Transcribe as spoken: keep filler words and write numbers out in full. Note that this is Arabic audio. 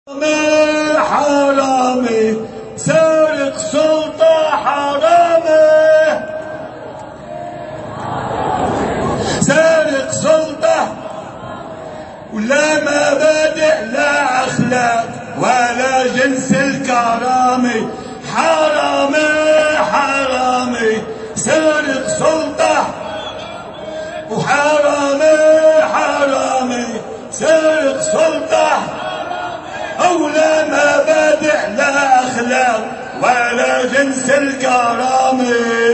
حرامي سارق سلطة، حرامي سارق سلطة، ولا مبادئ لا أخلاق ولا جنس الكرامي. حرامي حرامي سارق سلطة، وحرامي حرامي سارق سلطة، أولى مبادئ لا أخلاق ولا جنس الكرامي.